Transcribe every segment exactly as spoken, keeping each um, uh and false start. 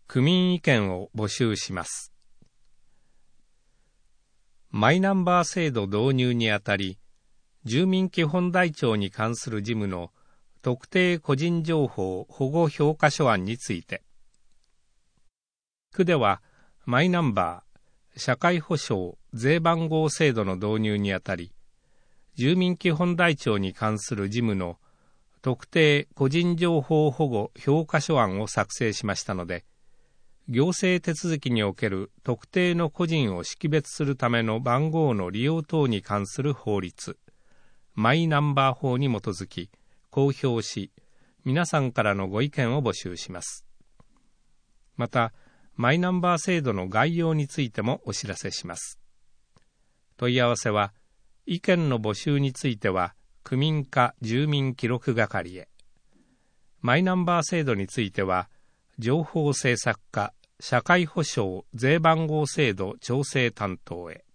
区民意見を募集します。マイナンバー制度導入にあたり、住民基本台帳に関する事務の特定個人情報保護評価書案について、区ではマイナンバー、社会保障、税番号制度の導入にあたり、住民基本台帳に関する事務の特定個人情報保護評価書案を作成しましたので、行政手続きにおける特定の個人を識別するための番号の利用等に関する法律、マイナンバー法に基づき公表し、皆さんからのご意見を募集します。また、マイナンバー制度の概要についてもお知らせします。問い合わせは、意見の募集については、区民課住民記録係へ。マイナンバー制度については、情報政策課社会保障税番号制度調整担当へ。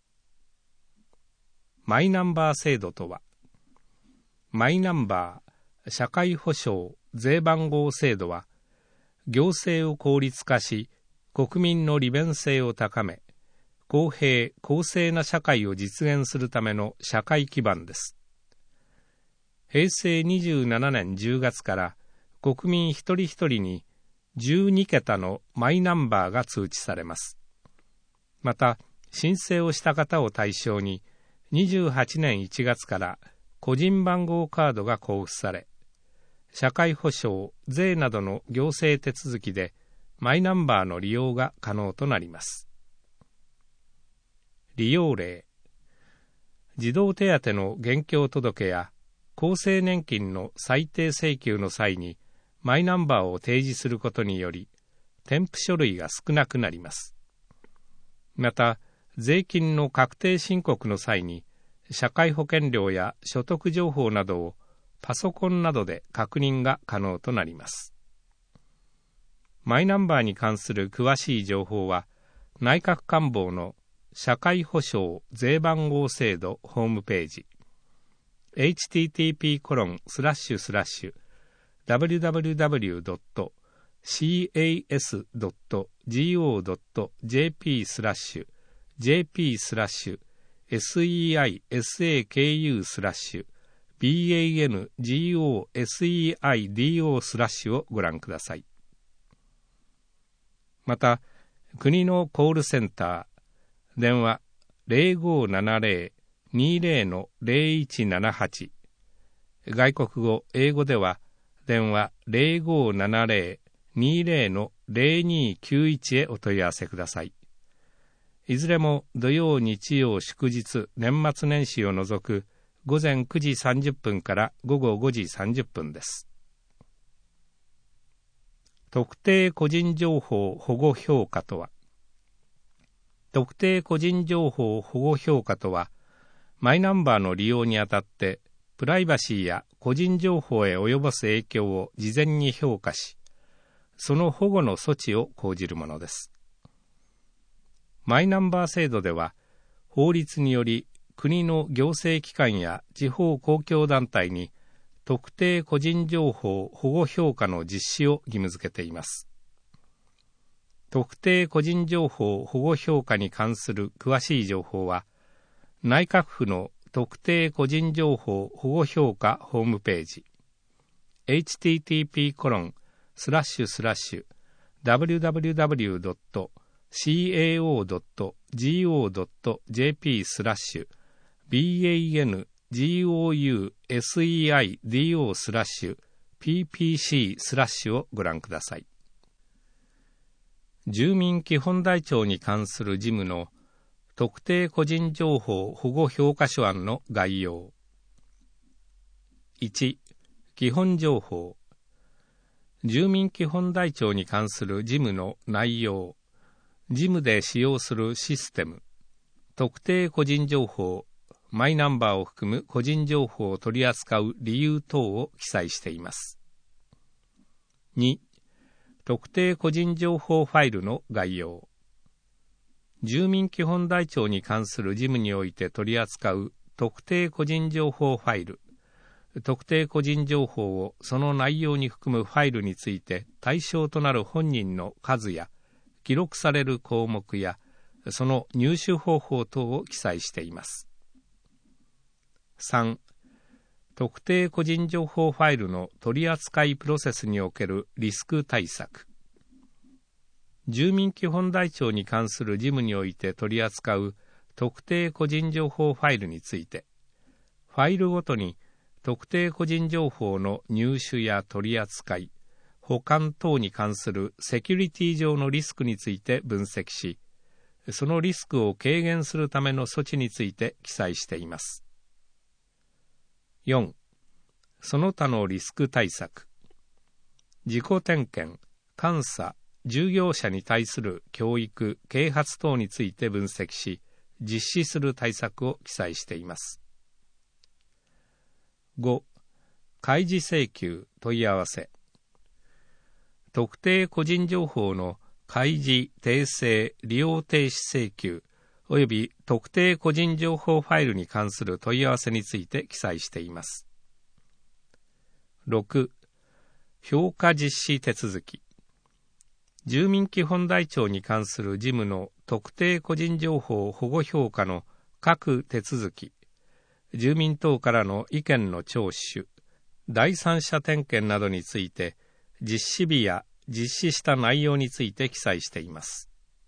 マイナンバー制度とは、マイナンバー社会保障税番号制度は、行政を効率化し、国民の利便性を高め、公平・公正な社会を実現するための社会基盤です。へいせいにじゅうななねんじゅうがつから国民一人一人にじゅうにけたのマイナンバーが通知されます。また、申請をした方を対象ににじゅうはちねんいちがつから個人番号カードが交付され、社会保障、税などの行政手続きでマイナンバーの利用が可能となります。利用例、児童手当の現況届や厚生年金の最低請求の際にマイナンバーを提示することにより、添付書類が少なくなります。また、税金の確定申告の際に、社会保険料や所得情報などをパソコンなどで確認が可能となります。マイナンバーに関する詳しい情報は、内閣官房の社会保障税番号制度ホームページ、エイチティーティーピーコロンスラッシュスラッシュダブリュダブリュダブリュドットシーエーエスドットジーオードットジェーピースラッシュジェーピースラッシュエスイーアイエスエーケーユースラッシュビーエーエヌジーオーエスイーアイディーオースラッシュをご覧ください。また、国のコールセンター、電話 ゼロごーななゼロ にゼロのゼロいちななはち、外国語・英語では電話 ゼロごーななゼロ にゼロのゼロにきゅういちへお問い合わせください。いずれも土曜、日曜、祝日、年末年始を除くごぜんくじさんじゅっぷんからごごごじさんじゅっぷんです。特定個人情報保護評価とは、特定個人情報保護評価とは、マイナンバーの利用にあたって、プライバシーや個人情報へ及ぼす影響を事前に評価し、その保護の措置を講じるものです。マイナンバー制度では、法律により国の行政機関や地方公共団体に特定個人情報保護評価の実施を義務付けています。特定個人情報保護評価に関する詳しい情報は、内閣府の特定個人情報保護評価ホームページ、エイチティーティーピーコロンスラッシュスラッシュダブリュダブリュダブリュドットシーエーオードットジーオードットジェーピースラッシュビーエーエヌジーオーユーエスイーアイディーオースラッシュピーピーシースラッシュをご覧ください。住民基本台帳に関する事務の特定個人情報保護評価書案の概要。いち、基本情報。住民基本台帳に関する事務の内容。事務で使用するシステム。特定個人情報、マイナンバーを含む個人情報を取り扱う理由等を記載しています。に、特定個人情報ファイルの概要。住民基本台帳に関する事務において取り扱う特定個人情報ファイル、 特定個人情報をその内容に含むファイルについて対象となる本人の数や記録される項目やその入手方法等を記載しています。さん、特定個人情報ファイルの取扱いプロセスにおけるリスク対策。住民基本台帳に関する事務において取り扱う特定個人情報ファイルについて、ファイルごとに特定個人情報の入手や取り扱い、保管等に関するセキュリティ上のリスクについて分析し、そのリスクを軽減するための措置について記載しています。よん、その他のリスク対策。自己点検、監査、従業者に対する教育、啓発等について分析し、実施する対策を記載しています。ご、開示請求、問い合わせ。特定個人情報の開示、訂正、利用停止請求、および特定個人情報ファイルに関する問い合わせについて記載しています。ろく、評価実施手続き。住民基本台帳に関する事務の特定個人情報保護評価の各手続き、住民等からの意見の聴取、第三者点検などについて、実施日や実施した内容について記載しています。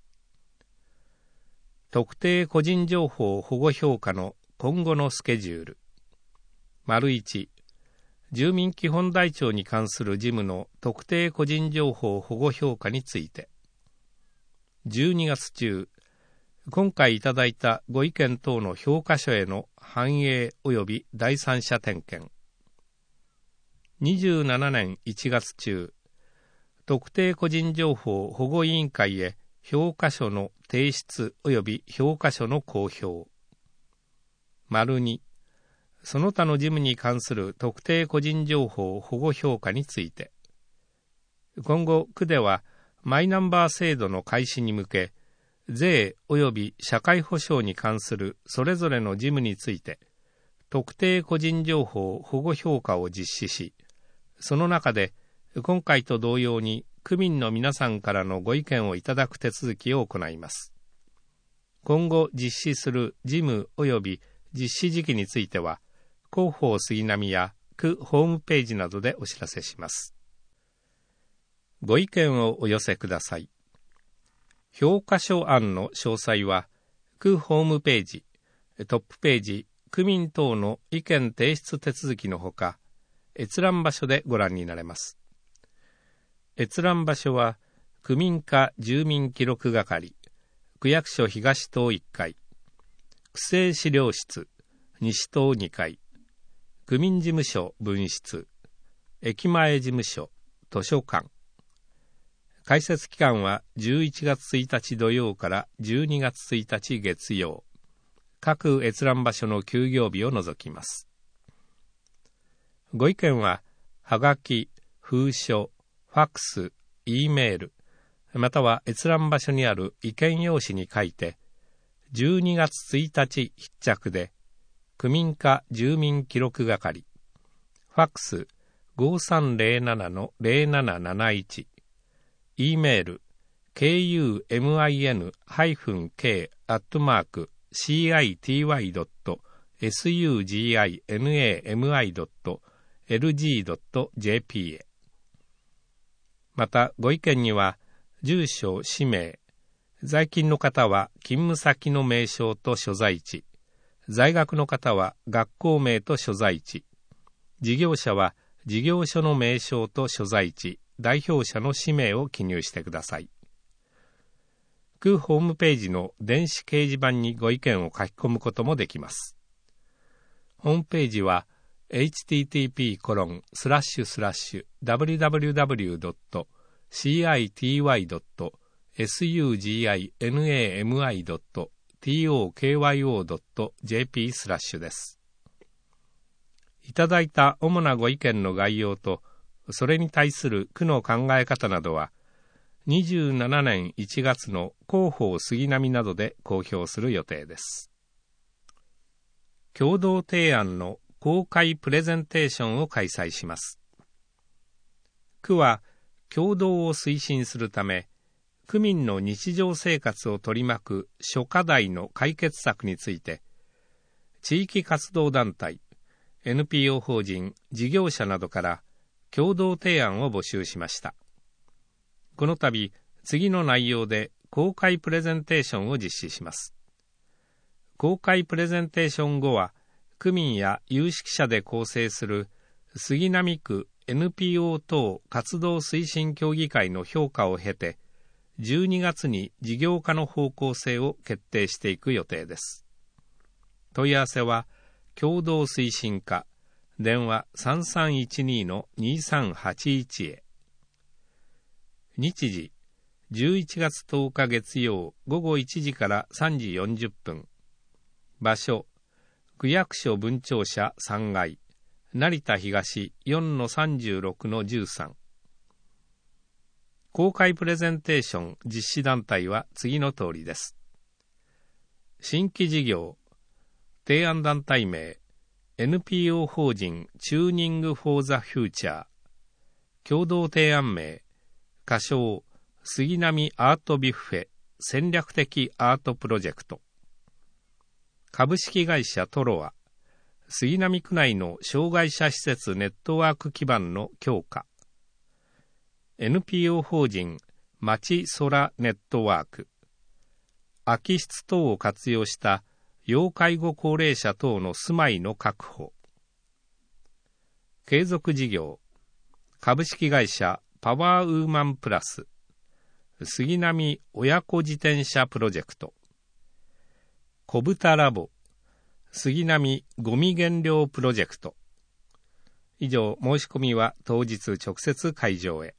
特定個人情報保護評価の今後のスケジュール。丸いち、住民基本台帳に関する事務の特定個人情報保護評価について、じゅうにがつ中、今回いただいたご意見等の評価書への反映及び第三者点検。にじゅうななねんいちがつ中、特定個人情報保護委員会へ評価書の提出及び評価書の公表。丸に、その他の事務に関する特定個人情報保護評価について、今後、区ではマイナンバー制度の開始に向け、税及び社会保障に関するそれぞれの事務について、特定個人情報保護評価を実施し、その中で今回と同様に区民の皆さんからのご意見をいただく手続きを行います。今後実施する事務及び実施時期については、広報杉並や区ホームページなどでお知らせします。ご意見をお寄せください。評価書案の詳細は、区ホームページ、トップページ、区民等の意見提出手続きのほか、閲覧場所でご覧になれます。閲覧場所は、区民課住民記録係、区役所東棟いっかい、区政資料室、西棟にかい、区民事務所分室、駅前事務所、図書館。開設期間はじゅういちがつついたち土曜からじゅうにがつついたち月曜。各閲覧場所の休業日を除きます。ご意見は、はがき、封書、ファックス、Eメール、または閲覧場所にある意見用紙に書いて、じゅうにがつついたち必着で、区民課住民記録係、ファックス ごさんぜろななのぜろなななないち、Eメール ケーユーエムアイエヌケー アットマーク シーアイティーワイ ドット エスユージーアイエヌエーエムアイ ドット エルジー ドット ジェーピー へ。また、ご意見には、住所、氏名、在勤の方は勤務先の名称と所在地、在学の方は学校名と所在地、事業者は事業所の名称と所在地、代表者の氏名を記入してください。区ホームページの電子掲示板にご意見を書き込むこともできます。ホームページは エイチティーティーピーコロンスラッシュスラッシュダブリューダブリューダブリュードットシーアイティーワイドットエスユージーアイエヌエーエムアイドットティーオーケーワイオードットジェーピー スラッシュです。いただいた主なご意見の概要と、それに対する区の考え方などは、にじゅうななねんいちがつの広報杉並などで公表する予定です。共同提案の公開プレゼンテーションを開催します。区は共同を推進するため、区民の日常生活を取り巻く諸課題の解決策について、地域活動団体、エヌピーオー 法人、事業者などから共同提案を募集しました。この度、次の内容で公開プレゼンテーションを実施します。公開プレゼンテーション後は、区民や有識者で構成する杉並区 エヌピーオー 等活動推進協議会の評価を経て、じゅうにがつに事業化の方向性を決定していく予定です。問い合わせは、共同推進課、電話 さんさんいちに のにさんはちいち へ。日時、じゅういちがつとおか月曜午後いちじからさんじよんじゅっぷん。場所、区役所分庁舎さんがい、成田東 よんのさんじゅうろくのじゅうさん。公開プレゼンテーション実施団体は次の通りです。新規事業、提案団体名、エヌピーオー 法人チューニングフォーザフューチャー。共同提案名、仮称、杉並アートビュッフェ戦略的アートプロジェクト。株式会社トロア、杉並区内の障害者施設ネットワーク基盤の強化。エヌピーオー 法人まち空ネットワーク。空き室等を活用した要介護高齢者等の住まいの確保。継続事業、株式会社パワーウーマンプラス、杉並親子自転車プロジェクト。小豚ラボ、杉並ゴミ減量プロジェクト。以上、申し込みは当日直接会場へ。